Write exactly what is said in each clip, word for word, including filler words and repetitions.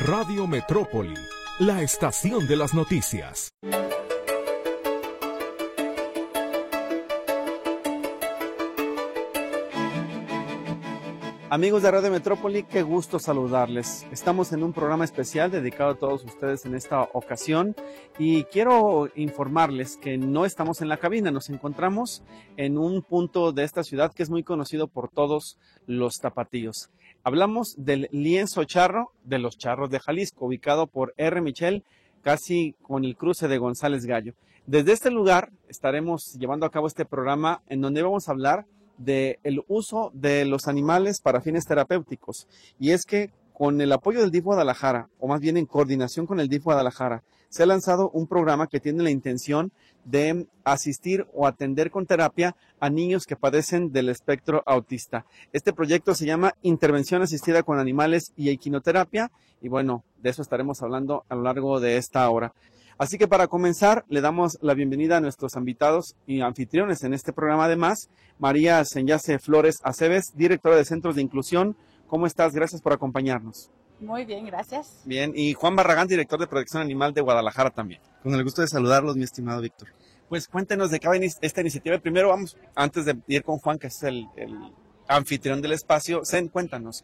Radio Metrópoli, la estación de las noticias. Amigos de Radio Metrópoli, qué gusto saludarles. Estamos en un programa especial dedicado a todos ustedes en esta ocasión y quiero informarles que no estamos en la cabina, nos encontramos en un punto de esta ciudad que es muy conocido por todos los tapatíos. Hablamos del lienzo charro de los Charros de Jalisco, ubicado por R. Michel, casi con el cruce de González Gallo. Desde este lugar estaremos llevando a cabo este programa en donde vamos a hablar del uso de los animales para fines terapéuticos. Y es que con el apoyo del D I F Guadalajara, o más bien en coordinación con el D I F Guadalajara, se ha lanzado un programa que tiene la intención de asistir o atender con terapia a niños que padecen del espectro autista. Este proyecto se llama Intervención Asistida con Animales y Equinoterapia, y bueno, de eso estaremos hablando a lo largo de esta hora. Así que para comenzar, le damos la bienvenida a nuestros invitados y anfitriones en este programa. Además, María Senyase Flores Aceves, directora de Centros de Inclusión. ¿Cómo estás? Gracias por acompañarnos. Muy bien, gracias. Bien, y Juan Barragán, director de Protección Animal de Guadalajara también. Con el gusto de saludarlos, mi estimado Víctor. Pues cuéntenos de qué va esta iniciativa. Primero vamos, antes de ir con Juan, que es el, el anfitrión del espacio, Zen, cuéntanos.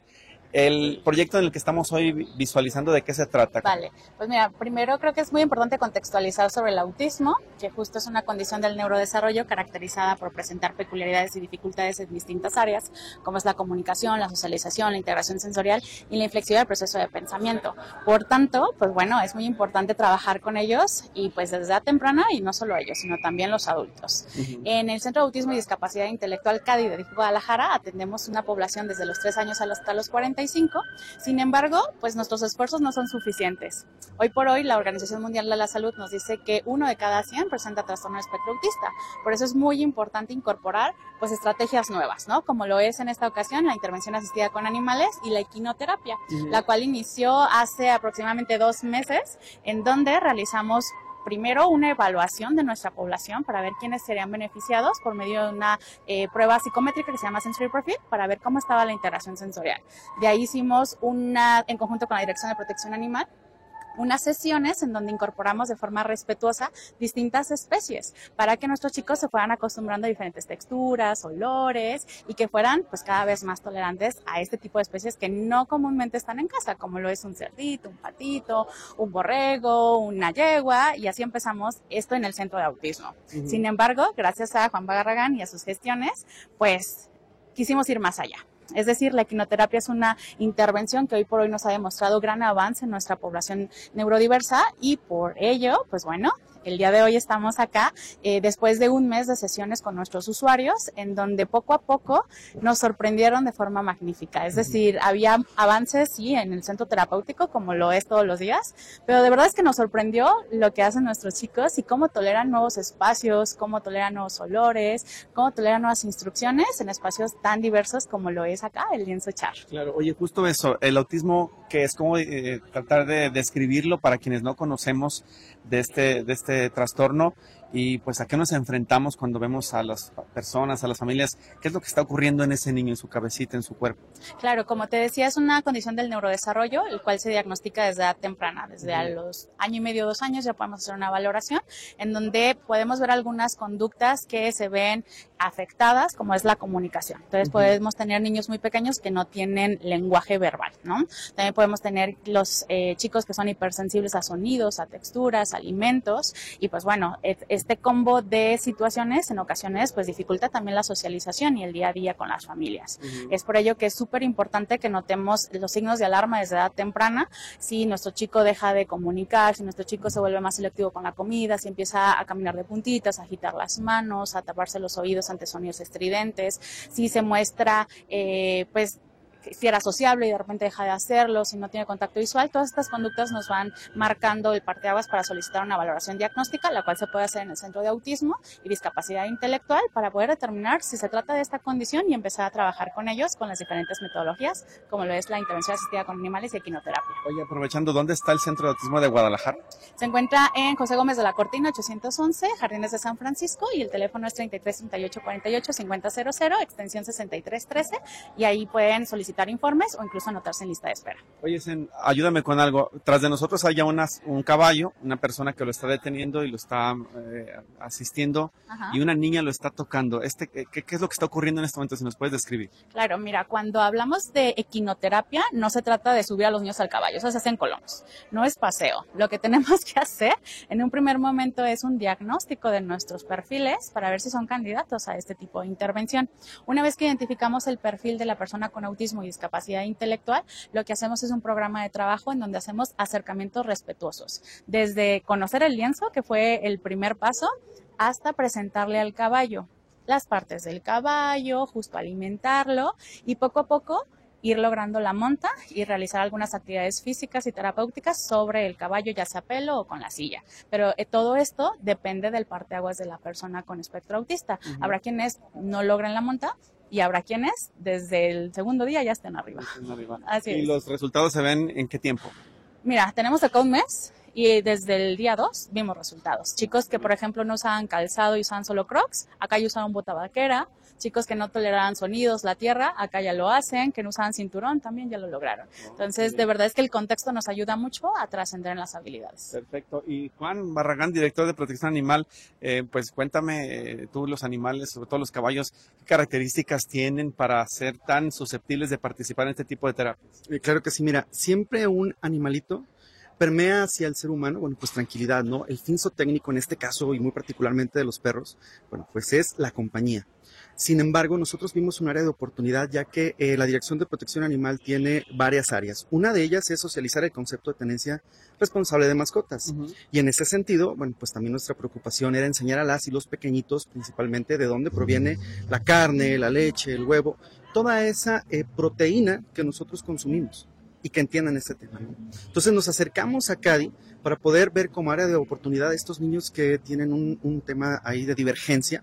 El proyecto en el que estamos hoy visualizando, ¿de qué se trata? Vale, pues mira, primero creo que es muy importante contextualizar sobre el autismo, que justo es una condición del neurodesarrollo caracterizada por presentar peculiaridades y dificultades en distintas áreas, como es la comunicación, la socialización, la integración sensorial y la inflexibilidad del proceso de pensamiento. Por tanto, pues bueno, es muy importante trabajar con ellos y pues desde edad temprana, y no solo ellos, sino también los adultos. Uh-huh. En el Centro de Autismo y Discapacidad Intelectual C A D I de D I F Guadalajara atendemos una población desde los tres años hasta los cuarenta y cinco. Sin embargo, pues nuestros esfuerzos no son suficientes. Hoy por hoy, la Organización Mundial de la Salud nos dice que uno de cada cien presenta trastorno espectro autista. Por eso es muy importante incorporar pues estrategias nuevas, ¿no? Como lo es en esta ocasión la intervención asistida con animales y la equinoterapia, uh-huh. la cual inició hace aproximadamente dos meses, en donde realizamos primero una evaluación de nuestra población para ver quiénes serían beneficiados por medio de una eh, prueba psicométrica que se llama Sensory Profile para ver cómo estaba la integración sensorial. De ahí hicimos una, en conjunto con la Dirección de Protección Animal, unas sesiones en donde incorporamos de forma respetuosa distintas especies para que nuestros chicos se fueran acostumbrando a diferentes texturas, olores y que fueran pues cada vez más tolerantes a este tipo de especies que no comúnmente están en casa, como lo es un cerdito, un patito, un borrego, una yegua, y así empezamos esto en el Centro de Autismo. Uh-huh. Sin embargo, gracias a Juan Barragán y a sus gestiones, pues quisimos ir más allá. Es decir, la equinoterapia es una intervención que hoy por hoy nos ha demostrado gran avance en nuestra población neurodiversa y por ello, pues bueno, el día de hoy estamos acá eh, después de un mes de sesiones con nuestros usuarios en donde poco a poco nos sorprendieron de forma magnífica. Es decir, había avances, sí, en el centro terapéutico como lo es todos los días, pero de verdad es que nos sorprendió lo que hacen nuestros chicos y cómo toleran nuevos espacios, cómo toleran nuevos olores, cómo toleran nuevas instrucciones en espacios tan diversos como lo es acá el lienzo charro. Claro, oye, justo eso, el autismo, que es como eh, tratar de describirlo para quienes no conocemos de este, de este trastorno y pues a qué nos enfrentamos cuando vemos a las personas, a las familias, qué es lo que está ocurriendo en ese niño, en su cabecita, en su cuerpo. Claro, como te decía, es una condición del neurodesarrollo, el cual se diagnostica desde edad temprana, desde a los año y medio, dos años ya podemos hacer una valoración en donde podemos ver algunas conductas que se ven afectadas, como es la comunicación. Entonces uh-huh. podemos tener niños muy pequeños que no tienen lenguaje verbal, ¿no? También podemos tener los eh, chicos que son hipersensibles a sonidos, a texturas, a alimentos, y pues bueno, este combo de situaciones en ocasiones pues dificulta también la socialización y el día a día con las familias. Uh-huh. Es por ello que es súper importante que notemos los signos de alarma desde edad temprana, si nuestro chico deja de comunicar, si nuestro chico se vuelve más selectivo con la comida, si empieza a caminar de puntitas, a agitar las manos, a taparse los oídos ante sonidos estridentes, si se muestra eh, pues si era sociable y de repente deja de hacerlo, si no tiene contacto visual, todas estas conductas nos van marcando el parteaguas para solicitar una valoración diagnóstica, la cual se puede hacer en el Centro de Autismo y Discapacidad Intelectual para poder determinar si se trata de esta condición y empezar a trabajar con ellos con las diferentes metodologías, como lo es la intervención asistida con animales y equinoterapia. Oye, aprovechando, ¿dónde está el Centro de Autismo de Guadalajara? Se encuentra en José Gómez de la Cortina, ochocientos once, Jardines de San Francisco, y el teléfono es treinta y tres, treinta y ocho, cuarenta y ocho, cincuenta cero cero, extensión sesenta y tres trece, y ahí pueden solicitar solicitar informes o incluso anotarse en lista de espera. Oye, Sen, ayúdame con algo. Tras de nosotros hay ya unas, un caballo, una persona que lo está deteniendo y lo está eh, asistiendo. Ajá. Y una niña lo está tocando. Este, ¿qué, ¿Qué es lo que está ocurriendo en este momento? Si nos puedes describir. Claro, mira, cuando hablamos de equinoterapia, no se trata de subir a los niños al caballo, eso se hace en colonos, no es paseo. Lo que tenemos que hacer en un primer momento es un diagnóstico de nuestros perfiles para ver si son candidatos a este tipo de intervención. Una vez que identificamos el perfil de la persona con autismo y discapacidad intelectual, lo que hacemos es un programa de trabajo en donde hacemos acercamientos respetuosos, desde conocer el lienzo, que fue el primer paso, hasta presentarle al caballo las partes del caballo, justo alimentarlo y poco a poco ir logrando la monta y realizar algunas actividades físicas y terapéuticas sobre el caballo, ya sea a pelo o con la silla. Pero eh, todo esto depende del parteaguas de la persona con espectro autista. Uh-huh. Habrá quienes no logren la monta y habrá quienes desde el segundo día ya estén arriba. Estén arriba. Así ¿Y es. los resultados se ven en qué tiempo? Mira, tenemos acá un mes. Y desde el día dos vimos resultados. Chicos que, por ejemplo, no usaban calzado y usaban solo crocs, acá ya usaron bota vaquera. Chicos que no toleraban sonidos, la tierra, acá ya lo hacen. Que no usaban cinturón, también ya lo lograron. Entonces, de verdad es que el contexto nos ayuda mucho a trascender en las habilidades. Perfecto. Y Juan Barragán, director de Protección Animal, eh, pues cuéntame eh, tú, los animales, sobre todo los caballos, ¿qué características tienen para ser tan susceptibles de participar en este tipo de terapias? Eh, claro que sí, mira, siempre un animalito permea hacia el ser humano, bueno, pues tranquilidad, ¿no? El fin zootécnico en este caso, y muy particularmente de los perros, bueno, pues es la compañía. Sin embargo, nosotros vimos un área de oportunidad, ya que eh, la Dirección de Protección Animal tiene varias áreas. Una de ellas es socializar el concepto de tenencia responsable de mascotas. Uh-huh. Y en ese sentido, bueno, pues también nuestra preocupación era enseñar a las y los pequeñitos, principalmente, de dónde proviene la carne, la leche, el huevo, toda esa eh, proteína que nosotros consumimos, y que entiendan este tema. Entonces nos acercamos a CADI para poder ver como área de oportunidad a estos niños que tienen un, un tema ahí de divergencia.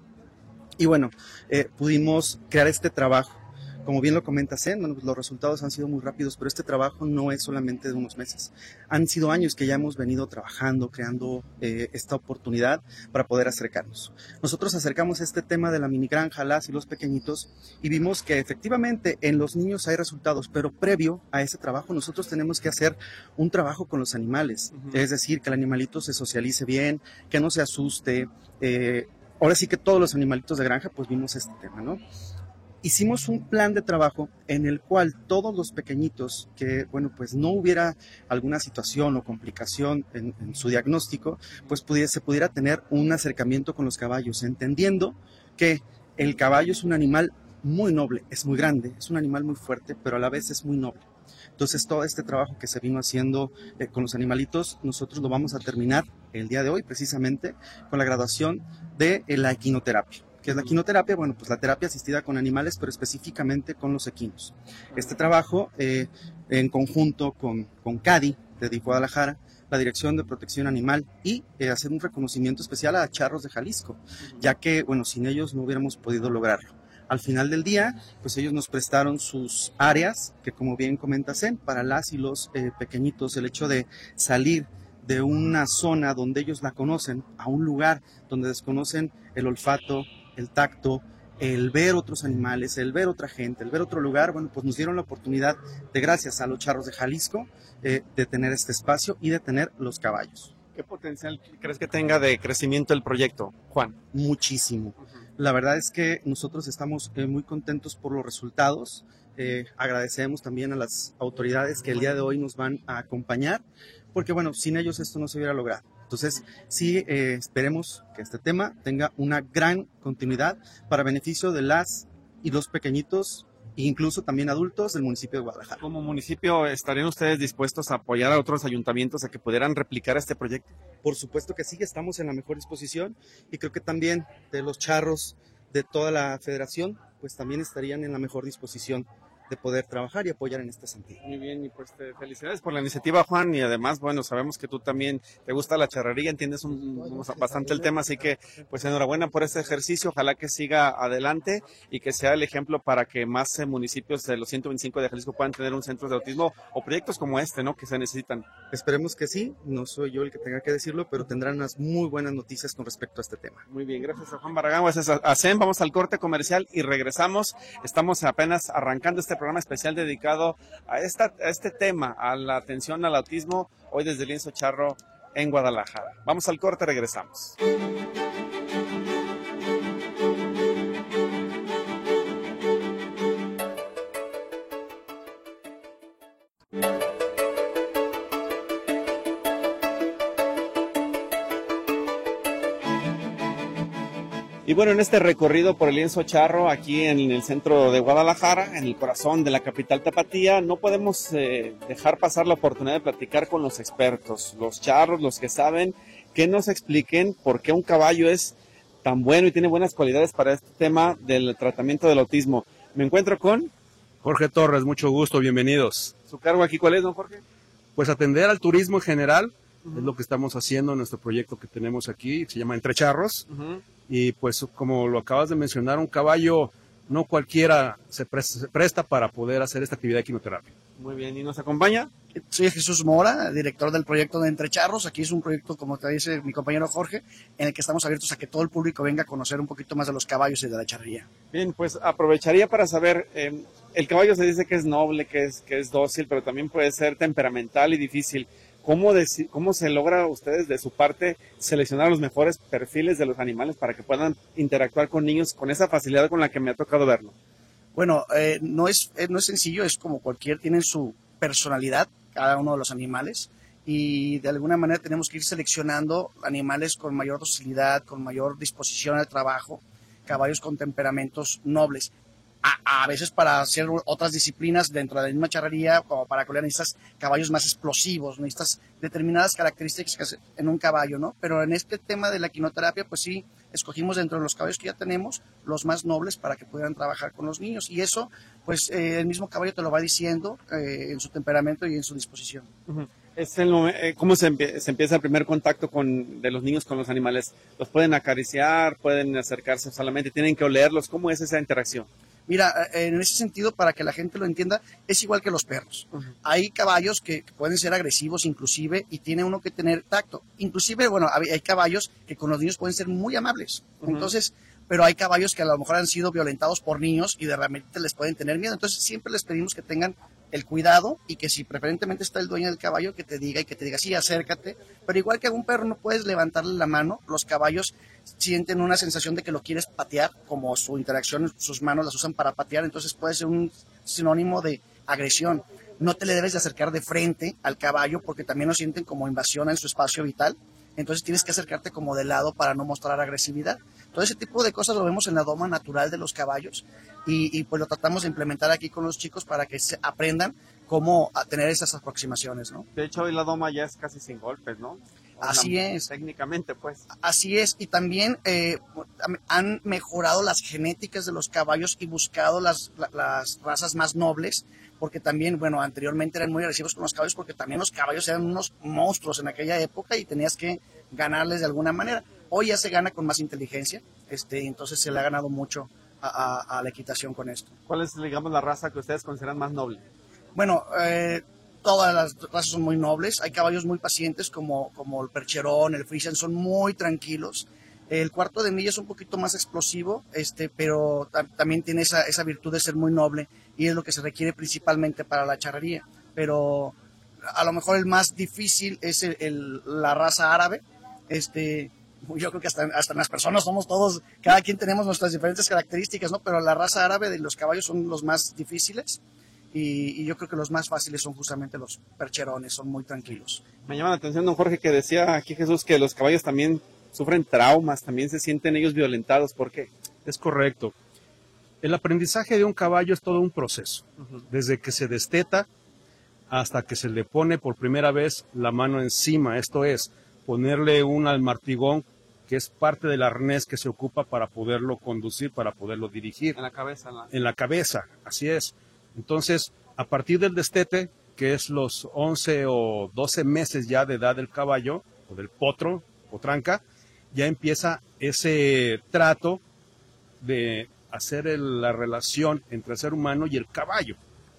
Y bueno, eh, pudimos crear este trabajo. Como bien lo comenta Sen, bueno, pues los resultados han sido muy rápidos, pero este trabajo no es solamente de unos meses. Han sido años que ya hemos venido trabajando, creando eh, esta oportunidad para poder acercarnos. Nosotros acercamos este tema de la mini granja, las y los pequeñitos, y vimos que efectivamente en los niños hay resultados, pero previo a ese trabajo nosotros tenemos que hacer un trabajo con los animales. Uh-huh. Es decir, que el animalito se socialice bien, que no se asuste. Eh, ahora sí que todos los animalitos de granja, pues vimos este tema, ¿no? Hicimos un plan de trabajo en el cual todos los pequeñitos que, bueno, pues no hubiera alguna situación o complicación en, en su diagnóstico, pues pudiera, se pudiera tener un acercamiento con los caballos, entendiendo que el caballo es un animal muy noble, es muy grande, es un animal muy fuerte, pero a la vez es muy noble. Entonces todo este trabajo que se vino haciendo eh, con los animalitos, nosotros lo vamos a terminar el día de hoy precisamente con la graduación de eh, la equinoterapia. ¿Qué es la equinoterapia? Bueno, pues la terapia asistida con animales, pero específicamente con los equinos. Este trabajo, eh, en conjunto con, con CADI, de D I F Guadalajara, la Dirección de Protección Animal, y eh, hacer un reconocimiento especial a Charros de Jalisco, ya que, bueno, sin ellos no hubiéramos podido lograrlo. Al final del día, pues ellos nos prestaron sus áreas, que como bien comenta Sen, para las y los eh, pequeñitos, el hecho de salir de una zona donde ellos la conocen a un lugar donde desconocen el olfato, el tacto, el ver otros animales, el ver otra gente, el ver otro lugar, bueno, pues nos dieron la oportunidad de, gracias a los Charros de Jalisco, eh, de tener este espacio y de tener los caballos. ¿Qué potencial crees que tenga de crecimiento el proyecto, Juan? Muchísimo. Uh-huh. La verdad es que nosotros estamos eh, muy contentos por los resultados. Eh, agradecemos también a las autoridades que el día de hoy nos van a acompañar, porque bueno, sin ellos esto no se hubiera logrado. Entonces, sí, eh, esperemos que este tema tenga una gran continuidad para beneficio de las y los pequeñitos, e incluso también adultos del municipio de Guadalajara. ¿Como municipio estarían ustedes dispuestos a apoyar a otros ayuntamientos a que pudieran replicar este proyecto? Por supuesto que sí, estamos en la mejor disposición, y creo que también de los charros de toda la federación, pues también estarían en la mejor disposición de poder trabajar y apoyar en este sentido. Muy bien, y pues te felicidades por la iniciativa, Juan, y además, bueno, sabemos que tú también te gusta la charrería, entiendes un, un, bastante el tema, así que pues enhorabuena por este ejercicio, ojalá que siga adelante y que sea el ejemplo para que más eh, municipios de los ciento veinticinco de Jalisco puedan tener un centro de autismo o proyectos como este, ¿no?, que se necesitan. Esperemos que sí, no soy yo el que tenga que decirlo, pero tendrán unas muy buenas noticias con respecto a este tema. Muy bien, gracias a Juan Barragán, gracias a, a Sen, vamos al corte comercial y regresamos, estamos apenas arrancando este este programa especial dedicado a, esta, a este tema, a la atención al autismo, hoy desde Lienzo Charro en Guadalajara. Vamos al corte, regresamos. Y bueno, en este recorrido por el Lienzo Charro, aquí en el centro de Guadalajara, en el corazón de la capital tapatía, no podemos eh, dejar pasar la oportunidad de platicar con los expertos, los charros, los que saben, que nos expliquen por qué un caballo es tan bueno y tiene buenas cualidades para este tema del tratamiento del autismo. Me encuentro con Jorge Torres, mucho gusto, bienvenidos. ¿Su cargo aquí cuál es, don Jorge? Pues atender al turismo en general, uh-huh. es lo que estamos haciendo en nuestro proyecto que tenemos aquí, se llama Entre Charros. Uh-huh. Y pues como lo acabas de mencionar, un caballo no cualquiera se presta, se presta para poder hacer esta actividad de equinoterapia. Muy bien, ¿y nos acompaña? Soy Jesús Mora, director del proyecto de Entre Charros. Aquí es un proyecto, como te dice mi compañero Jorge, en el que estamos abiertos a que todo el público venga a conocer un poquito más de los caballos y de la charrería. Bien, pues aprovecharía para saber, eh, el caballo se dice que es noble, que es, que es dócil, pero también puede ser temperamental y difícil. ¿Cómo, de, ¿Cómo se logra ustedes de su parte seleccionar los mejores perfiles de los animales para que puedan interactuar con niños con esa facilidad con la que me ha tocado verlo? Bueno, eh, no, es, eh, no es sencillo, es como cualquier, tienen su personalidad cada uno de los animales y de alguna manera tenemos que ir seleccionando animales con mayor docilidad, con mayor disposición al trabajo, caballos con temperamentos nobles. A, a veces para hacer otras disciplinas dentro de la misma charrería, como para colear, necesitas caballos más explosivos, necesitas determinadas características en un caballo, ¿no? Pero en este tema de la equinoterapia, pues sí, escogimos dentro de los caballos que ya tenemos los más nobles para que pudieran trabajar con los niños. Y eso, pues eh, el mismo caballo te lo va diciendo eh, en su temperamento y en su disposición. Uh-huh. Es el, eh, ¿Cómo se, empie se empieza el primer contacto con, de los niños con los animales? ¿Los pueden acariciar? ¿Pueden acercarse solamente? ¿Tienen que olerlos? ¿Cómo es esa interacción? Mira, en ese sentido, para que la gente lo entienda, es igual que los perros. Uh-huh. Hay caballos que, que pueden ser agresivos inclusive y tiene uno que tener tacto. Inclusive, bueno, hay, hay caballos que con los niños pueden ser muy amables. Uh-huh. Entonces, pero hay caballos que a lo mejor han sido violentados por niños y de repente les pueden tener miedo. Entonces, siempre les pedimos que tengan el cuidado y que si preferentemente está el dueño del caballo, que te diga y que te diga, sí, acércate. Pero igual que a un perro no puedes levantarle la mano, los caballos sienten una sensación de que lo quieres patear, como su interacción, sus manos las usan para patear, entonces puede ser un sinónimo de agresión. No te le debes de acercar de frente al caballo porque también lo sienten como invasión en su espacio vital, entonces tienes que acercarte como de lado para no mostrar agresividad. Todo ese tipo de cosas lo vemos en la doma natural de los caballos y, y pues lo tratamos de implementar aquí con los chicos para que se aprendan cómo a tener esas aproximaciones, ¿no? De hecho, hoy la doma ya es casi sin golpes, ¿no? Así es. Técnicamente, pues. Así es, y también eh, han mejorado las genéticas de los caballos y buscado las, las razas más nobles, porque también, bueno, anteriormente eran muy agresivos con los caballos, porque también los caballos eran unos monstruos en aquella época y tenías que ganarles de alguna manera. Hoy ya se gana con más inteligencia, este, entonces se le ha ganado mucho a, a, a la equitación con esto. ¿Cuál es, digamos, la raza que ustedes consideran más noble? Bueno, eh, todas las razas son muy nobles. Hay caballos muy pacientes como, como el percherón, el friesian, son muy tranquilos. El cuarto de milla es un poquito más explosivo, este, pero ta también tiene esa, esa virtud de ser muy noble y es lo que se requiere principalmente para la charrería. Pero a lo mejor el más difícil es el, el, la raza árabe. Este, yo creo que hasta, hasta las personas somos todos, cada quien tenemos nuestras diferentes características, ¿no? Pero la raza árabe de los caballos son los más difíciles. Y, y yo creo que los más fáciles son justamente los percherones, son muy tranquilos. Me llama la atención, don Jorge, que decía aquí Jesús que los caballos también sufren traumas, también se sienten ellos violentados. ¿Por qué? Es correcto. El aprendizaje de un caballo es todo un proceso. Uh-huh. Desde que se desteta hasta que se le pone por primera vez la mano encima. Esto es, ponerle un almartigón, que es parte del arnés que se ocupa para poderlo conducir, para poderlo dirigir. En la cabeza. En la, en la cabeza, así es. Entonces, a partir del destete, que es los once o doce meses ya de edad del caballo, o del potro, o tranca, ya empieza ese trato de hacer el, la relación entre el ser humano y el caballo.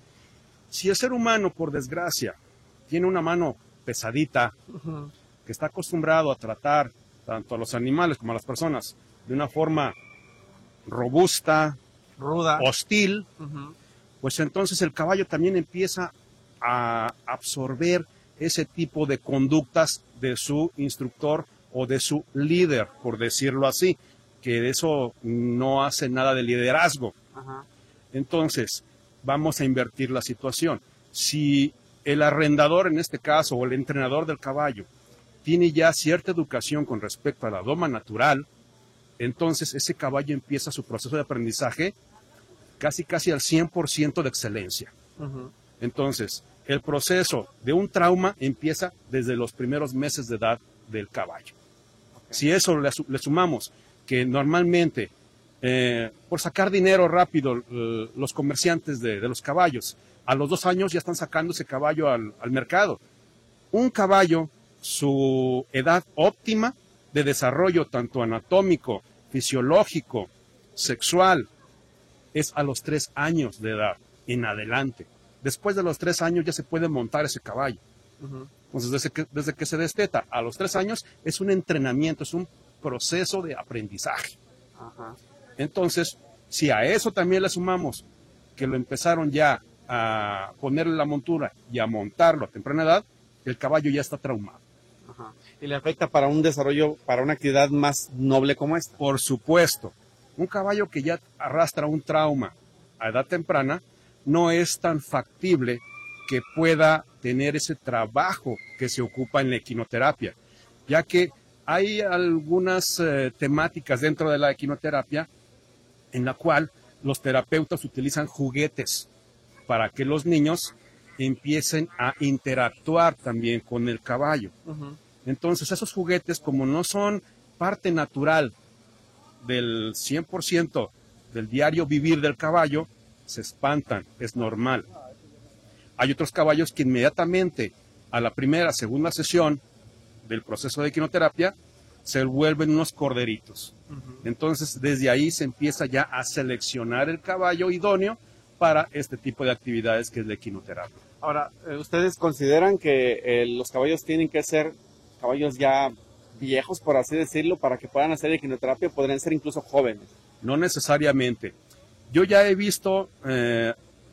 Si el ser humano, por desgracia, tiene una mano pesadita, uh-huh. que está acostumbrado a tratar tanto a los animales como a las personas de una forma robusta, ruda, hostil, uh-huh. pues entonces el caballo también empieza a absorber ese tipo de conductas de su instructor o de su líder, por decirlo así, que eso no hace nada de liderazgo. Ajá. Entonces, vamos a invertir la situación. Si el arrendador, en este caso, o el entrenador del caballo, tiene ya cierta educación con respecto a la doma natural, entonces ese caballo empieza su proceso de aprendizaje casi casi al cien por ciento de excelencia. Uh-huh. Entonces, el proceso de un trauma empieza desde los primeros meses de edad del caballo. Okay. Si eso le, le sumamos que normalmente, eh, por sacar dinero rápido, eh, los comerciantes de, de los caballos, a los dos años ya están sacando ese caballo al, al mercado. Un caballo, su edad óptima de desarrollo, tanto anatómico, fisiológico, sexual, es a los tres años de edad en adelante. Después de los tres años ya se puede montar ese caballo. Uh-huh. Entonces, desde que, desde que se desteta a los tres años, es un entrenamiento, es un proceso de aprendizaje. Uh-huh. Entonces, si a eso también le sumamos que lo empezaron ya a ponerle la montura y a montarlo a temprana edad, el caballo ya está traumado. Uh-huh. ¿Y le afecta para un desarrollo, para una actividad más noble como esta? Por supuesto. Un caballo que ya arrastra un trauma a edad temprana no es tan factible que pueda tener ese trabajo que se ocupa en la equinoterapia, ya que hay algunas eh, temáticas dentro de la equinoterapia en la cual los terapeutas utilizan juguetes para que los niños empiecen a interactuar también con el caballo. Uh-huh. Entonces, esos juguetes, como no son parte natural del cien por ciento del diario vivir del caballo, se espantan, es normal. Hay otros caballos que inmediatamente a la primera, segunda sesión del proceso de equinoterapia se vuelven unos corderitos. Uh-huh. Entonces, desde ahí se empieza ya a seleccionar el caballo idóneo para este tipo de actividades que es la equinoterapia. Ahora, ¿ustedes consideran que eh, los caballos tienen que ser caballos ya viejos, por así decirlo, para que puedan hacer equinoterapia? ¿Podrían ser incluso jóvenes? No necesariamente. Yo ya he visto eh,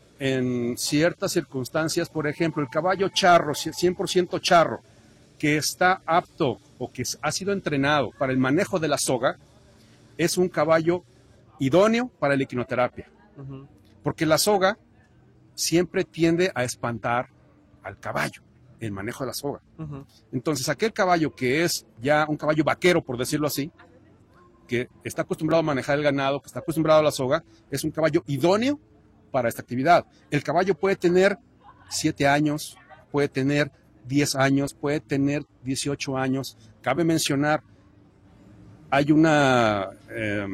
en ciertas circunstancias, por ejemplo, el caballo charro, cien por ciento charro, que está apto o que ha sido entrenado para el manejo de la soga, es un caballo idóneo para la equinoterapia. Uh-huh. Porque la soga siempre tiende a espantar al caballo, el manejo de la soga. Uh-huh. Entonces, aquel caballo que es ya un caballo vaquero, por decirlo así, que está acostumbrado a manejar el ganado, que está acostumbrado a la soga, es un caballo idóneo para esta actividad. El caballo puede tener siete años, puede tener diez años, puede tener dieciocho años. Cabe mencionar, hay una, eh,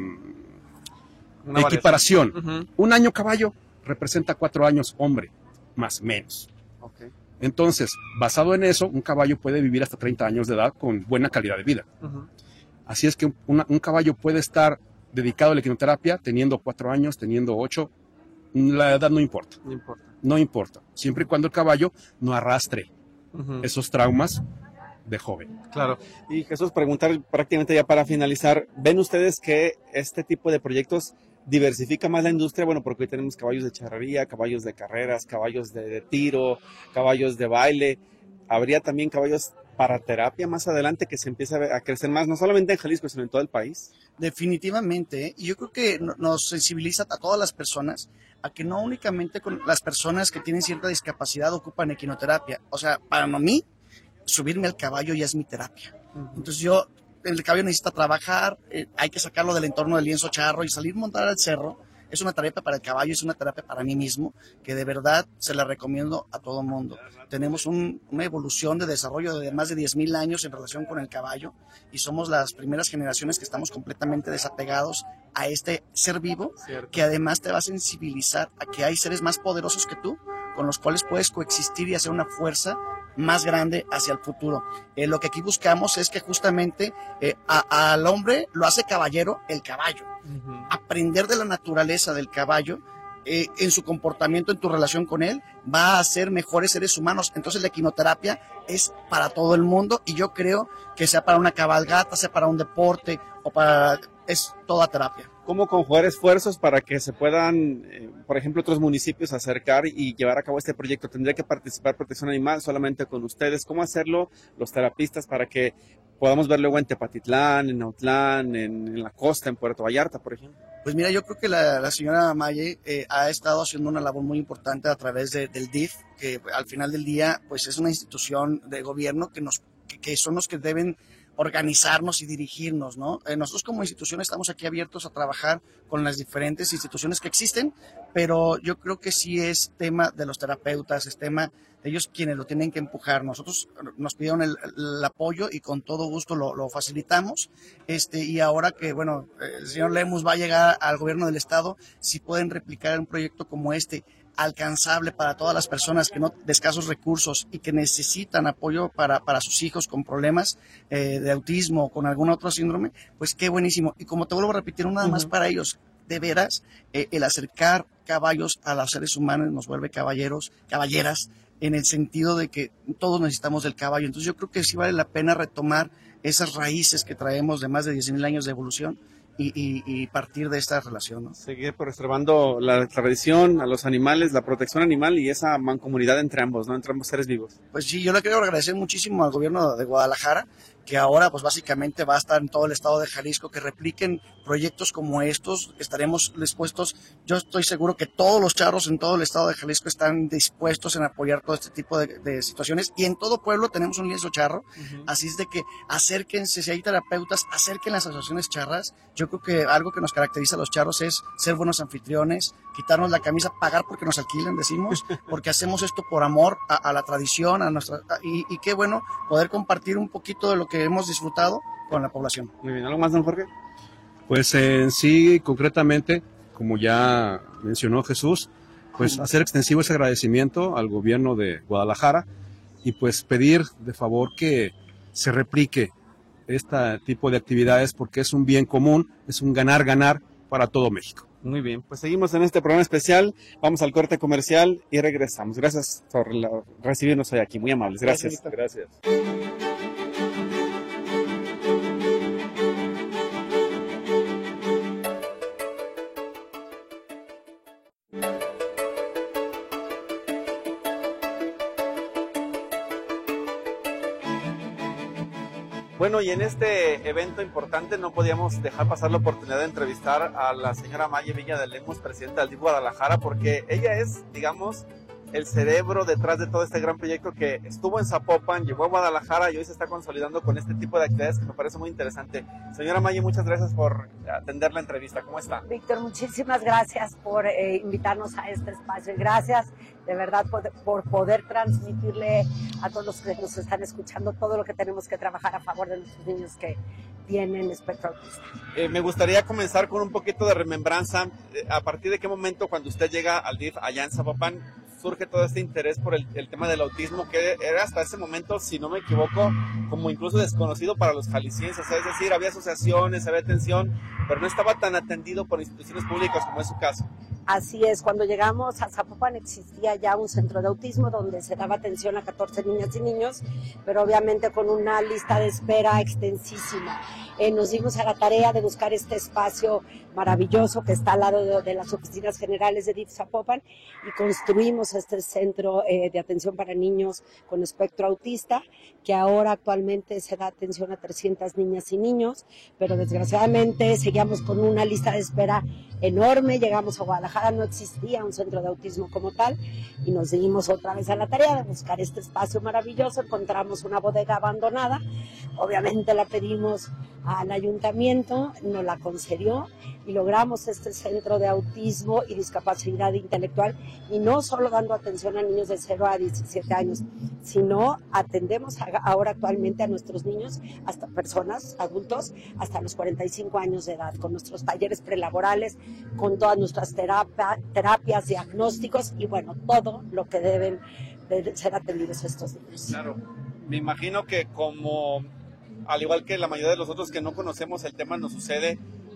una equiparación. Uh-huh. Un año caballo representa cuatro años hombre, más menos. Okay. Entonces, basado en eso, un caballo puede vivir hasta treinta años de edad con buena calidad de vida. Uh-huh. Así es que una, un caballo puede estar dedicado a la equinoterapia teniendo cuatro años, teniendo ocho. La edad no importa. No importa. No importa. Siempre y cuando el caballo no arrastre uh-huh. esos traumas de joven. Claro. Y Jesús, preguntar prácticamente ya para finalizar, ¿ven ustedes que este tipo de proyectos diversifica más la industria? Bueno, porque hoy tenemos caballos de charrería, caballos de carreras, caballos de, de tiro, caballos de baile. ¿Habría también caballos para terapia más adelante que se empiece a crecer más, no solamente en Jalisco, sino en todo el país? Definitivamente, ¿eh? Y yo creo que nos sensibiliza a todas las personas a que no únicamente con las personas que tienen cierta discapacidad ocupan equinoterapia. O sea, para mí, subirme al caballo ya es mi terapia. Uh-huh. Entonces yo, el caballo necesita trabajar, eh, hay que sacarlo del entorno del lienzo charro y salir a montar al cerro. Es una terapia para el caballo, es una terapia para mí mismo, que de verdad se la recomiendo a todo mundo. Tenemos un, una evolución de desarrollo de más de diez mil años en relación con el caballo y somos las primeras generaciones que estamos completamente desapegados a este ser vivo, cierto, que además te va a sensibilizar a que hay seres más poderosos que tú, con los cuales puedes coexistir y hacer una fuerza más grande hacia el futuro. Eh, lo que aquí buscamos es que justamente eh, a, al hombre lo hace caballero el caballo. Uh-huh. Aprender de la naturaleza del caballo, eh, en su comportamiento, en tu relación con él, va a hacer mejores seres humanos. Entonces la equinoterapia es para todo el mundo y yo creo que sea para una cabalgata, sea para un deporte o para... es toda terapia. cómo conjugar esfuerzos para que se puedan, eh, por ejemplo, otros municipios acercar y llevar a cabo este proyecto. ¿Tendría que participar Protección Animal solamente con ustedes? ¿Cómo hacerlo los terapistas para que podamos ver luego en Tepatitlán, en Autlán, en, en la costa, en Puerto Vallarta, por ejemplo? Pues mira, yo creo que la, la señora Maye eh, ha estado haciendo una labor muy importante a través de, del D I F, que al final del día pues es una institución de gobierno que, nos, que, que son los que deben organizarnos y dirigirnos, ¿no? Eh, nosotros como institución estamos aquí abiertos a trabajar con las diferentes instituciones que existen, pero yo creo que sí es tema de los terapeutas, es tema de ellos quienes lo tienen que empujar. Nosotros nos pidieron el, el apoyo y con todo gusto lo, lo facilitamos, este, y ahora que, bueno, el señor Lemus va a llegar al gobierno del estado, si pueden replicar un proyecto como este, alcanzable para todas las personas que no de escasos recursos y que necesitan apoyo para, para sus hijos con problemas eh, de autismo o con algún otro síndrome, pues qué buenísimo. Y como te vuelvo a repetir, nada más uh-huh. para ellos, de veras, eh, el acercar caballos a los seres humanos nos vuelve caballeros, caballeras, en el sentido de que todos necesitamos del caballo. Entonces yo creo que sí vale la pena retomar esas raíces que traemos de más de diez mil años de evolución Y, y, y partir de esta relación, ¿no? Seguir preservando la tradición, a los animales, la protección animal y esa mancomunidad entre ambos, ¿no? Entre ambos seres vivos. Pues sí, yo le quiero agradecer muchísimo al gobierno de Guadalajara, que ahora pues básicamente va a estar en todo el estado de Jalisco, que repliquen proyectos como estos. Estaremos dispuestos, yo estoy seguro que todos los charros en todo el estado de Jalisco están dispuestos en apoyar todo este tipo de, de situaciones, y en todo pueblo tenemos un lienzo charro, uh-huh. así es de que acérquense, si hay terapeutas, acerquen las asociaciones charras. Yo creo que algo que nos caracteriza a los charros es ser buenos anfitriones, quitarnos la camisa, pagar porque nos alquilen, decimos, porque hacemos esto por amor a, a la tradición, a nuestra, a, y, y qué bueno poder compartir un poquito de lo que hemos disfrutado con la población. Muy bien, ¿algo más, don Jorge? Pues en sí, concretamente, como ya mencionó Jesús, pues hacer extensivo ese agradecimiento al gobierno de Guadalajara y pues pedir de favor que se replique este tipo de actividades porque es un bien común, es un ganar-ganar para todo México. Muy bien, pues seguimos en este programa especial, vamos al corte comercial y regresamos. Gracias por la, recibirnos hoy aquí, muy amables, gracias. Gracias. Bueno, y en este evento importante no podíamos dejar pasar la oportunidad de entrevistar a la señora Maye Villa de Lemus, presidenta del D I F Guadalajara, porque ella es, digamos, el cerebro detrás de todo este gran proyecto que estuvo en Zapopan, llegó a Guadalajara y hoy se está consolidando con este tipo de actividades que me parece muy interesante. Señora Maye, muchas gracias por atender la entrevista. ¿Cómo está? Víctor, muchísimas gracias por eh, invitarnos a este espacio y gracias de verdad por, por poder transmitirle a todos los que nos están escuchando todo lo que tenemos que trabajar a favor de nuestros niños que tienen espectro autista. Eh, me gustaría comenzar con un poquito de remembranza. Eh, ¿A partir de qué momento cuando usted llega al D I F allá en Zapopan surge todo este interés por el, el tema del autismo, que era hasta ese momento, si no me equivoco, como incluso desconocido para los jaliscienses? Es decir, había asociaciones, había atención, pero no estaba tan atendido por instituciones públicas como es su caso. Así es, cuando llegamos a Zapopan existía ya un centro de autismo donde se daba atención a catorce niñas y niños, pero obviamente con una lista de espera extensísima. Eh, nos dimos a la tarea de buscar este espacio maravilloso que está al lado de, de las oficinas generales de D I F Zapopan y construimos este centro eh, de atención para niños con espectro autista, que ahora actualmente se da atención a trescientas niñas y niños, pero desgraciadamente seguíamos con una lista de espera enorme. Llegamos a Guadalajara, no existía un centro de autismo como tal y nos dimos otra vez a la tarea de buscar este espacio maravilloso. Encontramos una bodega abandonada, obviamente la pedimos al ayuntamiento, nos la concedió y logramos este centro de autismo y discapacidad intelectual, y no solo dando atención a niños de cero a diecisiete años, sino atendemos ahora actualmente a nuestros niños, hasta personas, adultos, hasta los cuarenta y cinco años de edad, con nuestros talleres prelaborales, con todas nuestras terapia, terapias, diagnósticos y bueno, todo lo que deben de ser atendidos estos niños. Claro, me imagino que como, al igual que la mayoría de los otros que no conocemos el tema, nos sucede,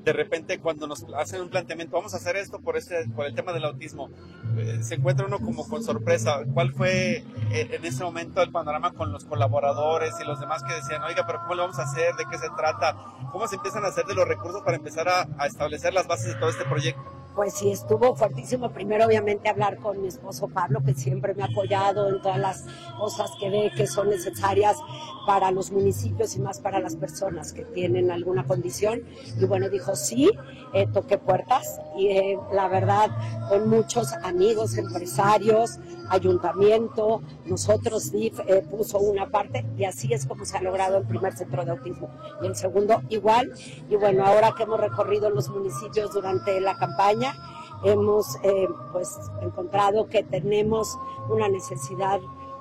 de repente cuando nos hacen un planteamiento, vamos a hacer esto por, este, por el tema del autismo, eh, se encuentra uno como con sorpresa. ¿Cuál fue eh, en ese momento el panorama con los colaboradores y los demás que decían, oiga, pero ¿cómo lo vamos a hacer? ¿De qué se trata? ¿Cómo se empiezan a hacer de los recursos para empezar a, a establecer las bases de todo este proyecto? Pues sí, estuvo fuertísimo. Primero, obviamente, hablar con mi esposo Pablo, que siempre me ha apoyado en todas las cosas que ve que son necesarias para los municipios y más para las personas que tienen alguna condición. Y bueno, dijo sí, eh, toqué puertas y eh, la verdad, con muchos amigos, empresarios, ayuntamiento, nosotros, D I F, eh, puso una parte y así es como se ha logrado el primer centro de autismo. Y el segundo, igual. Y bueno, ahora que hemos recorrido los municipios durante la campaña, hemos eh, pues encontrado que tenemos una necesidad,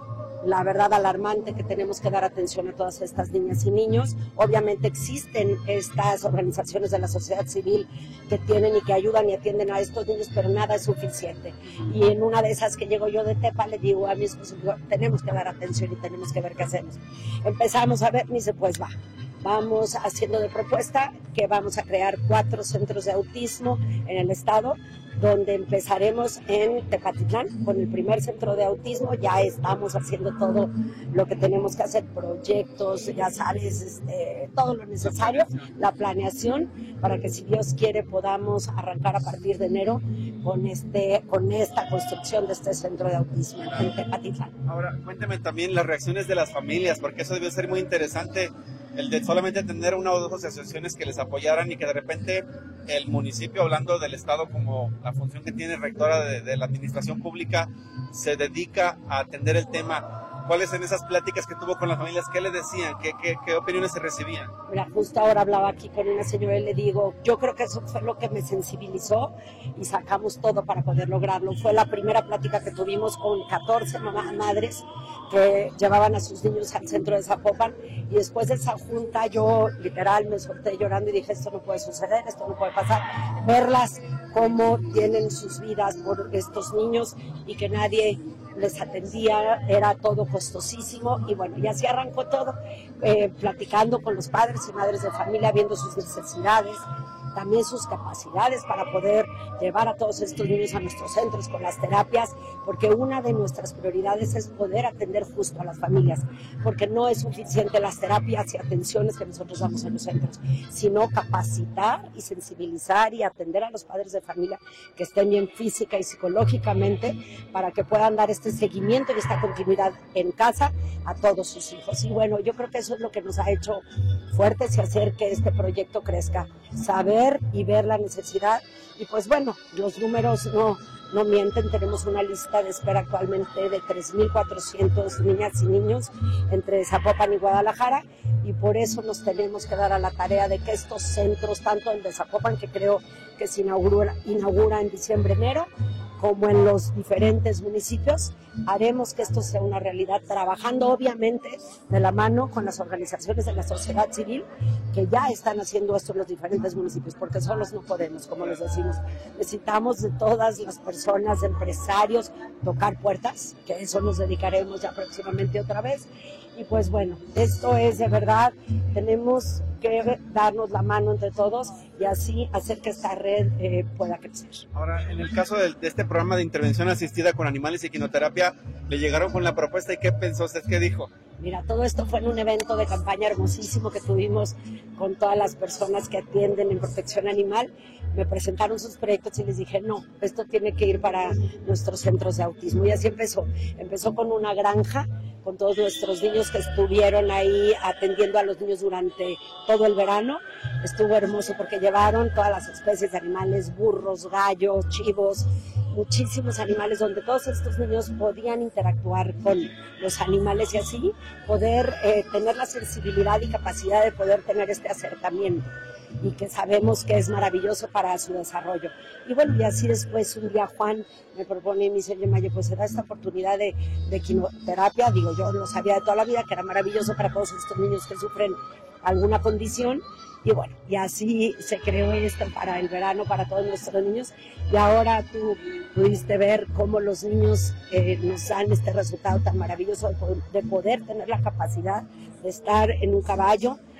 la verdad, alarmante, que tenemos que dar atención a todas estas niñas y niños. Obviamente existen estas organizaciones de la sociedad civil que tienen y que ayudan y atienden a estos niños, pero nada es suficiente. Y en una de esas que llego yo de Tepa, le digo a mi esposo, tenemos que dar atención y tenemos que ver qué hacemos. Empezamos a ver, me dice, pues va. Vamos haciendo de propuesta que vamos a crear cuatro centros de autismo en el estado, donde empezaremos en Tepatitlán con el primer centro de autismo. Ya estamos haciendo todo lo que tenemos que hacer, proyectos, ya sabes, este, todo lo necesario, la planeación, para que si Dios quiere podamos arrancar a partir de enero con, este, con esta construcción de este centro de autismo en Tepatitlán. Ahora, cuénteme también las reacciones de las familias, porque eso debió ser muy interesante, el de solamente tener una o dos asociaciones que les apoyaran y que de repente el municipio, hablando del estado como la función que tiene rectora de, de la administración pública, se dedica a atender el tema. ¿Cuáles son esas pláticas que tuvo con las familias? ¿Qué le decían? ¿Qué, qué, qué opiniones se recibían? Mira, justo ahora hablaba aquí con una señora y le digo, yo creo que eso fue lo que me sensibilizó y sacamos todo para poder lograrlo. Fue la primera plática que tuvimos con catorce mamás madres que llevaban a sus niños al centro de Zapopan, y después de esa junta yo literal me solté llorando y dije, esto no puede suceder, esto no puede pasar. Verlas cómo tienen sus vidas por estos niños y que nadie les atendía, era todo costosísimo, y bueno, y así arrancó todo, eh, platicando con los padres y madres de familia, viendo sus necesidades, también sus capacidades para poder llevar a todos estos niños a nuestros centros con las terapias, porque una de nuestras prioridades es poder atender justo a las familias, porque no es suficiente las terapias y atenciones que nosotros damos en los centros, sino capacitar y sensibilizar y atender a los padres de familia que estén bien física y psicológicamente para que puedan dar este seguimiento y esta continuidad en casa a todos sus hijos. Y bueno, yo creo que eso es lo que nos ha hecho fuertes y hacer que este proyecto crezca, saber y ver la necesidad. Y pues bueno, los números no, no mienten, tenemos una lista de espera actualmente de tres mil cuatrocientos niñas y niños entre Zapopan y Guadalajara, y por eso nos tenemos que dar a la tarea de que estos centros, tanto el de Zapopan, que creo que se inaugura, inaugura en diciembre, enero, como en los diferentes municipios, haremos que esto sea una realidad, trabajando obviamente de la mano con las organizaciones de la sociedad civil que ya están haciendo esto en los diferentes municipios, porque solos no podemos, como les decimos. Necesitamos de todas las personas, de empresarios, tocar puertas, que a eso nos dedicaremos ya próximamente otra vez. Y pues bueno, esto es de verdad, tenemos que darnos la mano entre todos y así hacer que esta red eh, pueda crecer. Ahora, en el caso de, de este programa de intervención asistida con animales y equinoterapia, ¿le llegaron con la propuesta y qué pensó usted? ¿Qué dijo? Mira, todo esto fue en un evento de campaña hermosísimo que tuvimos con todas las personas que atienden en protección animal. Me presentaron sus proyectos y les dije, no, esto tiene que ir para nuestros centros de autismo. Y así empezó. Empezó con una granja, con todos nuestros niños que estuvieron ahí atendiendo a los niños durante todo el verano. Estuvo hermoso porque llevaron todas las especies de animales, burros, gallos, chivos, muchísimos animales, donde todos estos niños podían interactuar con los animales y así poder eh, tener la sensibilidad y capacidad de poder tener este acercamiento, y que sabemos que es maravilloso para su desarrollo. Y bueno, y así después un día Juan me propone y me dice, oye Maya, pues se da esta oportunidad de, de quimioterapia. Digo, yo lo sabía de toda la vida que era maravilloso para todos estos niños que sufren alguna condición. Y bueno, y así se creó esto para el verano, para todos nuestros niños. Y ahora tú pudiste ver cómo los niños eh, nos dan este resultado tan maravilloso de poder, de poder tener la capacidad de estar en un caballo,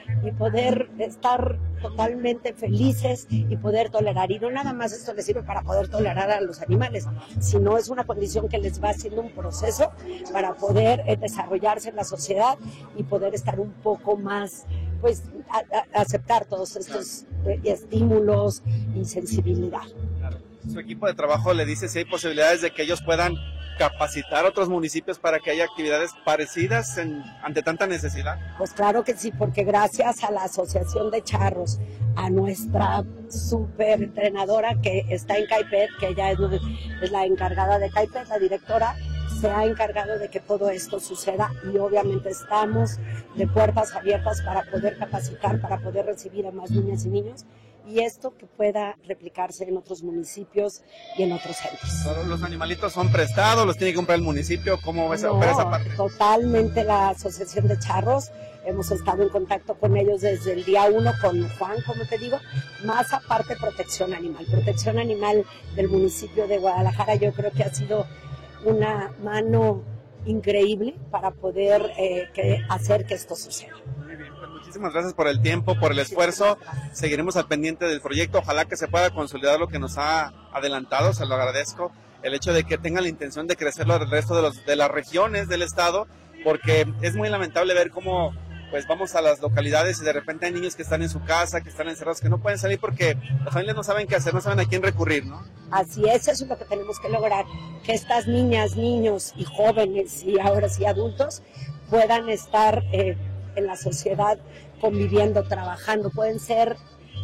y poder estar totalmente felices y poder tolerar. Y no nada más esto les sirve para poder tolerar a los animales, sino es una condición que les va haciendo un proceso para poder eh, desarrollarse en la sociedad y poder estar un poco más, pues, a, a aceptar todos estos eh, estímulos y sensibilidad. Claro. Su equipo de trabajo le dice si hay posibilidades de que ellos puedan capacitar a otros municipios para que haya actividades parecidas en, ante tanta necesidad. Pues claro que sí, porque gracias a la Asociación de Charros, a nuestra super entrenadora que está en Caipet, que ella es, es la encargada de Caipet, la directora, se ha encargado de que todo esto suceda y obviamente estamos de puertas abiertas para poder capacitar, para poder recibir a más niñas y niños y esto que pueda replicarse en otros municipios y en otros centros. ¿Todos los animalitos son prestados? ¿Los tiene que comprar el municipio? ¿Cómo ves No, esa parte? Totalmente la Asociación de Charros. Hemos estado en contacto con ellos desde el día uno, con Juan, como te digo, más aparte protección animal. Protección animal del municipio de Guadalajara yo creo que ha sido una mano increíble para poder eh, que, hacer que esto suceda. Muy bien, pues muchísimas gracias por el tiempo, por el esfuerzo. Seguiremos al pendiente del proyecto. Ojalá que se pueda consolidar lo que nos ha adelantado, se lo agradezco. El hecho de que tengan la intención de crecerlo al resto de, los, de las regiones del estado, porque es muy lamentable ver cómo pues vamos a las localidades y de repente hay niños que están en su casa, que están encerrados, que no pueden salir porque las familias no saben qué hacer, no saben a quién recurrir, ¿no? Así es, eso es lo que tenemos que lograr, que estas niñas, niños y jóvenes y ahora sí adultos puedan estar eh, en la sociedad conviviendo, trabajando, pueden ser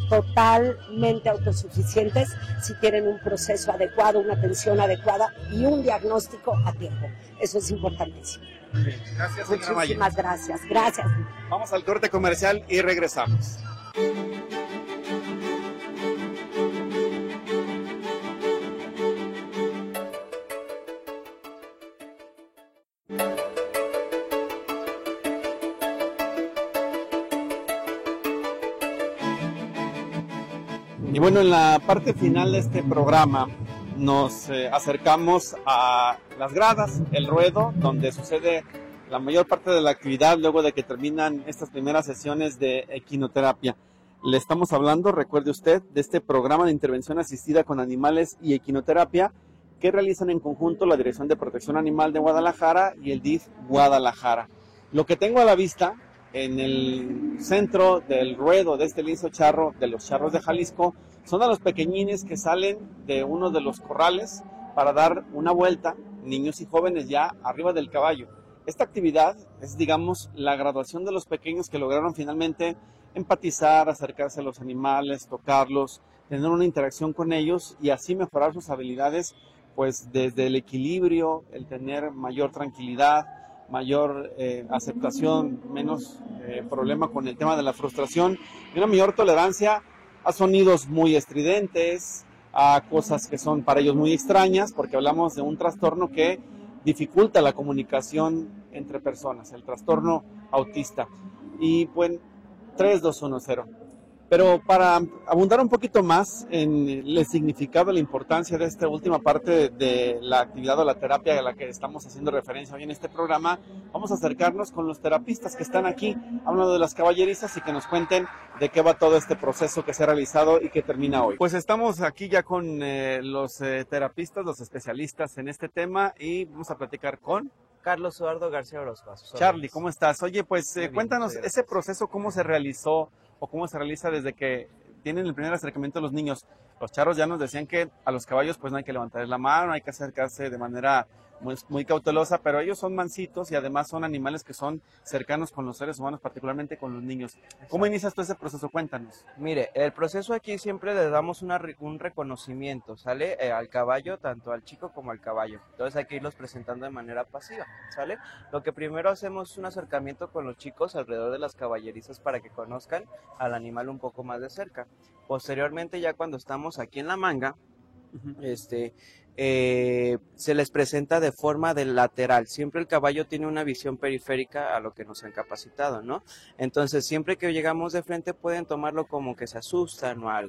totalmente autosuficientes si tienen un proceso adecuado, una atención adecuada y un diagnóstico a tiempo. Eso es importantísimo. Muy bien. Gracias, señora Valle. Muchísimas gracias. Gracias. Vamos al corte comercial y regresamos. Y bueno, en la parte final de este programa nos eh, acercamos a las gradas, el ruedo, donde sucede la mayor parte de la actividad luego de que terminan estas primeras sesiones de equinoterapia. Le estamos hablando, recuerde usted, de este programa de intervención asistida con animales y equinoterapia que realizan en conjunto la Dirección de Protección Animal de Guadalajara y el D I F Guadalajara. Lo que tengo a la vista en el centro del ruedo de este lienzo charro, de los charros de Jalisco, son a los pequeñines que salen de uno de los corrales para dar una vuelta, niños y jóvenes ya arriba del caballo. Esta actividad es, digamos, la graduación de los pequeños que lograron finalmente empatizar, acercarse a los animales, tocarlos, tener una interacción con ellos y así mejorar sus habilidades, pues desde el equilibrio, el tener mayor tranquilidad, mayor eh, aceptación, menos eh, problema con el tema de la frustración y una mayor tolerancia a sonidos muy estridentes, a cosas que son para ellos muy extrañas, porque hablamos de un trastorno que dificulta la comunicación entre personas, el trastorno autista. Y pues tres, dos, uno, cero. Pero para abundar un poquito más en el significado, la importancia de esta última parte de la actividad o la terapia a la que estamos haciendo referencia hoy en este programa, vamos a acercarnos con los terapistas que están aquí hablando de las caballerizas y que nos cuenten de qué va todo este proceso que se ha realizado y que termina hoy. Pues estamos aquí ya con eh, los eh, terapistas, los especialistas en este tema y vamos a platicar con Carlos Eduardo García Orozco. Charlie, ¿cómo estás? Oye, pues eh, cuéntanos ese proceso, cómo se realizó o cómo se realiza desde que tienen el primer acercamiento a los niños. Los charros ya nos decían que a los caballos pues no hay que levantar la mano, hay que acercarse de manera muy, muy cautelosa, pero ellos son mansitos y además son animales que son cercanos con los seres humanos, particularmente con los niños. ¿Cómo inicias tú ese proceso? Cuéntanos. Mire, el proceso aquí siempre le damos una, un reconocimiento, ¿sale? Eh, al caballo, tanto al chico como al caballo. Entonces hay que irlos presentando de manera pasiva, ¿sale? Lo que primero hacemos es un acercamiento con los chicos alrededor de las caballerizas para que conozcan al animal un poco más de cerca. Posteriormente, ya cuando estamos aquí en la manga, uh-huh. este... Eh, se les presenta de forma de lateral. Siempre el caballo tiene una visión periférica a lo que nos han capacitado, ¿no? Entonces, siempre que llegamos de frente pueden tomarlo como que se asustan o algo.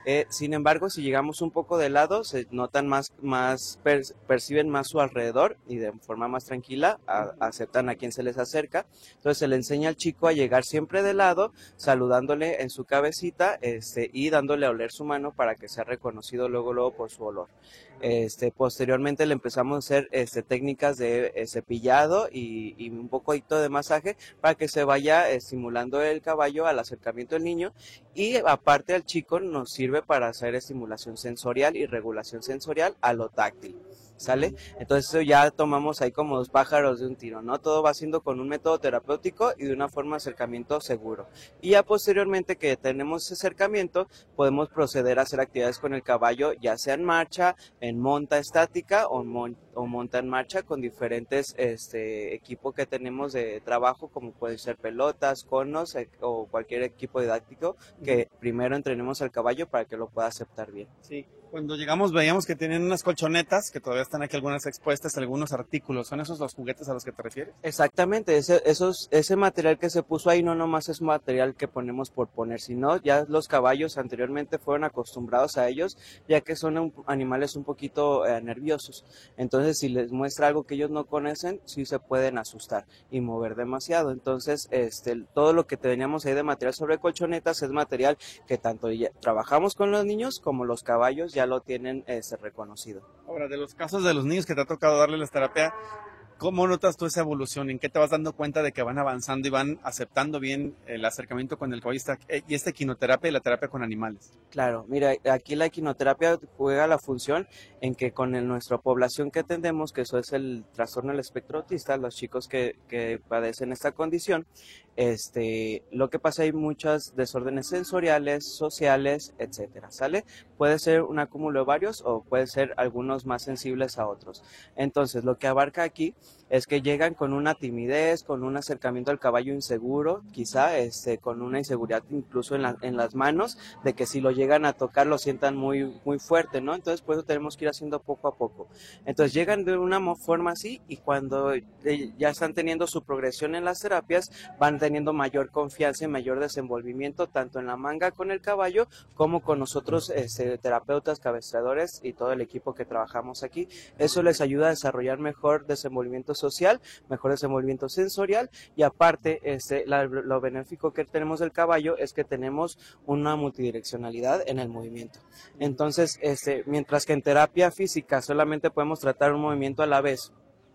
Eh, sin embargo, si llegamos un poco de lado, se notan más, más per, perciben más su alrededor y de forma más tranquila a, aceptan a quien se les acerca. Entonces se le enseña al chico a llegar siempre de lado, saludándole en su cabecita este, y dándole a oler su mano para que sea reconocido luego, luego por su olor. Este, posteriormente le empezamos a hacer este, técnicas de eh, cepillado y, y un poquito de masaje para que se vaya estimulando el caballo al acercamiento del niño, y aparte al chico nos sirve para hacer estimulación sensorial y regulación sensorial a lo táctil. ¿Sale? Entonces eso ya tomamos ahí como dos pájaros de un tiro, ¿no? Todo va siendo con un método terapéutico y de una forma de acercamiento seguro. Y ya posteriormente que tenemos ese acercamiento, podemos proceder a hacer actividades con el caballo, ya sea en marcha, en monta estática o, mon o monta en marcha con diferentes este, equipo que tenemos de trabajo, como pueden ser pelotas, conos eh, o cualquier equipo didáctico que primero entrenemos al caballo para que lo pueda aceptar bien. Sí. Cuando llegamos veíamos que tienen unas colchonetas, que todavía están aquí algunas expuestas, algunos artículos. ¿Son esos los juguetes a los que te refieres? Exactamente, ese, esos, ese material que se puso ahí no nomás es material que ponemos por poner, sino ya los caballos anteriormente fueron acostumbrados a ellos, ya que son un, animales un poquito eh, nerviosos. Entonces, si les muestra algo que ellos no conocen, sí se pueden asustar y mover demasiado. Entonces, este, todo lo que teníamos ahí de material sobre colchonetas es material que tanto ya trabajamos con los niños como los caballos ya ya lo tienen este, reconocido. Ahora, de los casos de los niños que te ha tocado darles terapia, ¿cómo notas tú esa evolución? ¿En qué te vas dando cuenta de que van avanzando y van aceptando bien el acercamiento con el caballo y esta equinoterapia y la terapia con animales? Claro, mira, aquí la equinoterapia juega la función en que con el, nuestra población que atendemos, que eso es el trastorno del espectro autista, los chicos que, que padecen esta condición, este, lo que pasa hay muchas desórdenes sensoriales, sociales, etcétera, ¿sale? Puede ser un acúmulo de varios o puede ser algunos más sensibles a otros. Entonces, lo que abarca aquí es que llegan con una timidez, con un acercamiento al caballo inseguro, quizá este, con una inseguridad incluso en, la, en las manos, de que si lo llegan a tocar lo sientan muy, muy fuerte, ¿no? Entonces, por eso tenemos que ir haciendo poco a poco. Entonces, llegan de una forma así y cuando ya están teniendo su progresión en las terapias, van teniendo mayor confianza y mayor desenvolvimiento, tanto en la manga con el caballo, como con nosotros, este, terapeutas, cabestradores y todo el equipo que trabajamos aquí. Eso les ayuda a desarrollar mejor desenvolvimiento social, mejor desenvolvimiento sensorial y aparte este, la, lo benéfico que tenemos del caballo es que tenemos una multidireccionalidad en el movimiento. Entonces, este, mientras que en terapia física solamente podemos tratar un movimiento a la vez,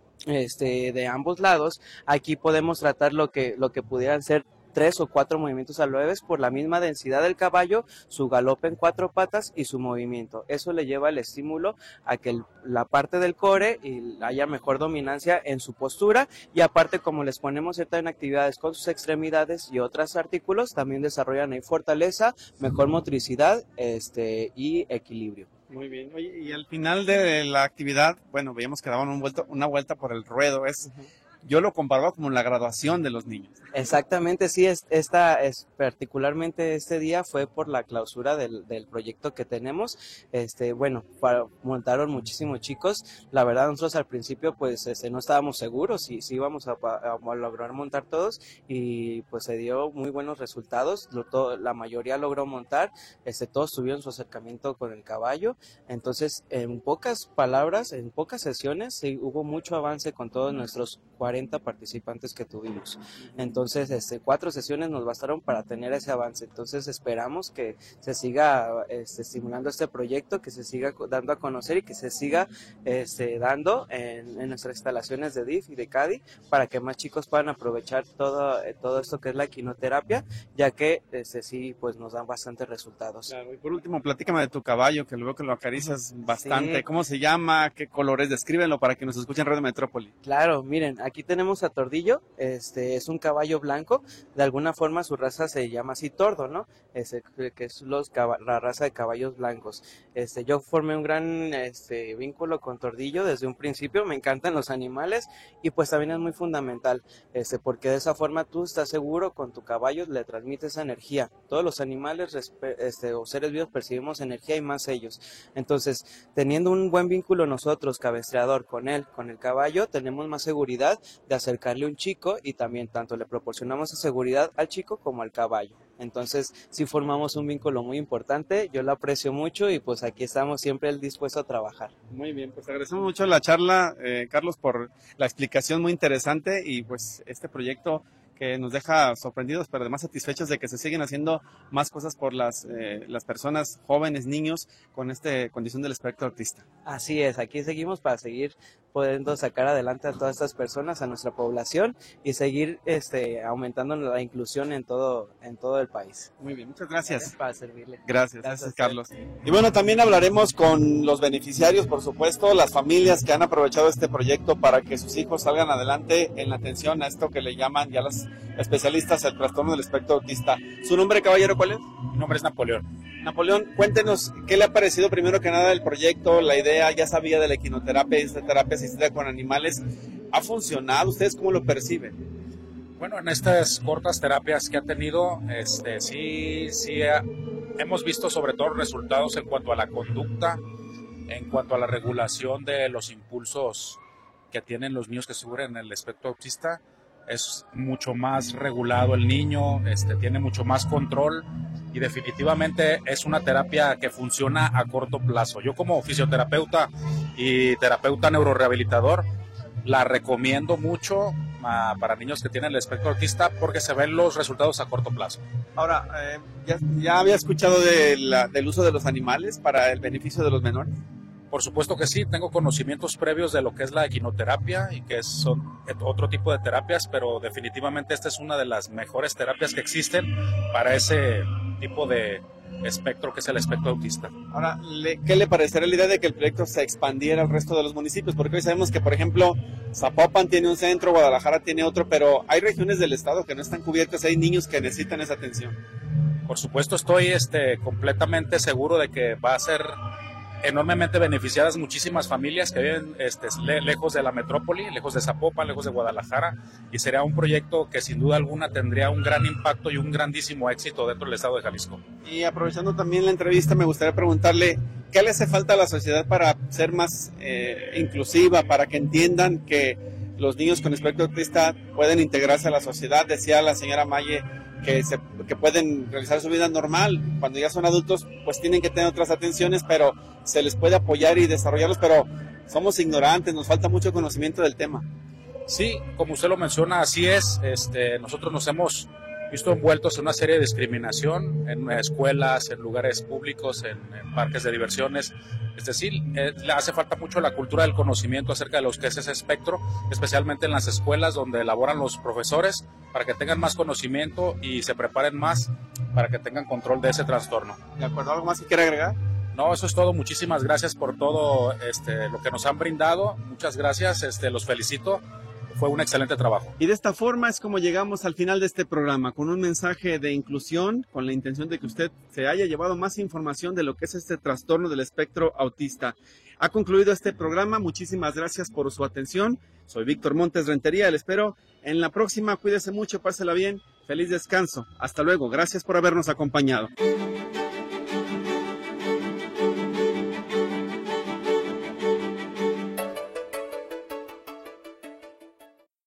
este, de ambos lados, aquí podemos tratar lo que, lo que pudieran ser tres o cuatro movimientos a la vez por la misma densidad del caballo, su galope en cuatro patas y su movimiento. Eso le lleva el estímulo a que el, la parte del core y haya mejor dominancia en su postura y aparte como les ponemos ciertas actividades con sus extremidades y otros artículos, también desarrollan ahí fortaleza, mejor motricidad este, y equilibrio. Muy bien. Oye, y al final de la actividad, bueno, veíamos que daban un vuelto, una vuelta por el ruedo. Es... Uh-huh. Yo lo comparaba como la graduación de los niños. Exactamente, sí, es, esta es particularmente este día fue por la clausura del, del proyecto que tenemos. Este, bueno, para, montaron muchísimos chicos. La verdad, nosotros al principio pues este, no estábamos seguros si, si íbamos a, a, a lograr montar todos y pues se dio muy buenos resultados. Lo, to, la mayoría logró montar, este, todos tuvieron su acercamiento con el caballo. Entonces, en pocas palabras, en pocas sesiones, sí, hubo mucho avance con todos nuestros cuarenta participantes que tuvimos. Entonces, este, cuatro sesiones nos bastaron para tener ese avance. Entonces, esperamos que se siga este, estimulando este proyecto, que se siga dando a conocer y que se siga este, dando en, en nuestras instalaciones de D I F y de C A D I para que más chicos puedan aprovechar todo, eh, todo esto que es la equinoterapia, ya que este, sí, pues nos dan bastantes resultados. Claro, y por último, platícame de tu caballo, que luego que lo acaricias bastante. Sí. ¿Cómo se llama? ¿Qué colores? Descríbenlo para que nos escuchen en Radio Metrópoli. Claro, miren, aquí tenemos a Tordillo, este es un caballo blanco, de alguna forma su raza se llama así Tordo, ¿no? Ese, que es los, la raza de caballos blancos. Este, yo formé un gran este, vínculo con Tordillo desde un principio, me encantan los animales y pues también es muy fundamental, este, porque de esa forma tú estás seguro con tu caballo, le transmites esa energía. Todos los animales este, o seres vivos percibimos energía y más ellos. Entonces, teniendo un buen vínculo nosotros, cabestreador, con él, con el caballo, tenemos más seguridad de acercarle a un chico y también tanto le proporcionamos seguridad al chico como al caballo. Entonces sí formamos un vínculo muy importante, yo lo aprecio mucho y pues aquí estamos siempre dispuestos a trabajar. Muy bien, pues agradecemos mucho la charla, eh, Carlos, por la explicación muy interesante y pues este proyecto que nos deja sorprendidos, pero además satisfechos de que se siguen haciendo más cosas por las, eh, las personas, jóvenes, niños, con esta condición del espectro autista. Así es, aquí seguimos para seguir pudiendo sacar adelante a todas estas personas, a nuestra población y seguir este, aumentando la inclusión en todo, en todo el país. Muy bien, muchas gracias. Para servirle. Gracias, gracias, gracias Carlos. Y bueno, también hablaremos con los beneficiarios, por supuesto, las familias que han aprovechado este proyecto para que sus hijos salgan adelante en la atención a esto que le llaman ya las especialistas el trastorno del espectro autista. ¿Su nombre, caballero, cuál es? Mi nombre es Napoleón. Napoleón, cuéntenos, ¿qué le ha parecido primero que nada el proyecto, la idea? Ya sabía de la equinoterapia y esta terapia asistida con animales. ¿Ha funcionado? ¿Ustedes cómo lo perciben? Bueno, en estas cortas terapias que ha tenido, este, sí, sí ha, hemos visto sobre todo resultados en cuanto a la conducta, en cuanto a la regulación de los impulsos que tienen los niños que sufren el espectro autista. Es mucho más regulado el niño, este, tiene mucho más control y definitivamente es una terapia que funciona a corto plazo. Yo como fisioterapeuta y terapeuta neurorehabilitador la recomiendo mucho uh, para niños que tienen el espectro autista porque se ven los resultados a corto plazo. Ahora, eh, ¿ya, ya había escuchado de la, del uso de los animales para el beneficio de los menores? Por supuesto que sí, tengo conocimientos previos de lo que es la equinoterapia y que son otro tipo de terapias, pero definitivamente esta es una de las mejores terapias que existen para ese tipo de espectro que es el espectro autista. Ahora, ¿qué le parecería la idea de que el proyecto se expandiera al resto de los municipios? Porque hoy sabemos que, por ejemplo, Zapopan tiene un centro, Guadalajara tiene otro, pero hay regiones del estado que no están cubiertas, hay niños que necesitan esa atención. Por supuesto, estoy este, completamente seguro de que va a ser enormemente beneficiadas muchísimas familias que viven este, le, lejos de la metrópoli, lejos de Zapopan, lejos de Guadalajara, y sería un proyecto que sin duda alguna tendría un gran impacto y un grandísimo éxito dentro del estado de Jalisco. Y aprovechando también la entrevista, me gustaría preguntarle, ¿qué le hace falta a la sociedad para ser más eh, inclusiva, para que entiendan que los niños con espectro autista pueden integrarse a la sociedad? Decía la señora Maye que, se, que pueden realizar su vida normal. Cuando ya son adultos, pues tienen que tener otras atenciones, pero se les puede apoyar y desarrollarlos, pero somos ignorantes, nos falta mucho conocimiento del tema. Sí, como usted lo menciona, así es. Este, nosotros nos hemos visto envueltos en una serie de discriminación en escuelas, en lugares públicos, en, en parques de diversiones. Es decir, eh, le hace falta mucho la cultura del conocimiento acerca de lo que es ese espectro, especialmente en las escuelas donde elaboran los profesores, para que tengan más conocimiento y se preparen más para que tengan control de ese trastorno. ¿De acuerdo? ¿Algo más que quiera agregar? No, eso es todo. Muchísimas gracias por todo este, lo que nos han brindado. Muchas gracias, este, los felicito. Fue un excelente trabajo. Y de esta forma es como llegamos al final de este programa, con un mensaje de inclusión, con la intención de que usted se haya llevado más información de lo que es este trastorno del espectro autista. Ha concluido este programa, muchísimas gracias por su atención. Soy Víctor Montes Rentería, le espero en la próxima. Cuídese mucho, pásela bien, feliz descanso. Hasta luego, gracias por habernos acompañado.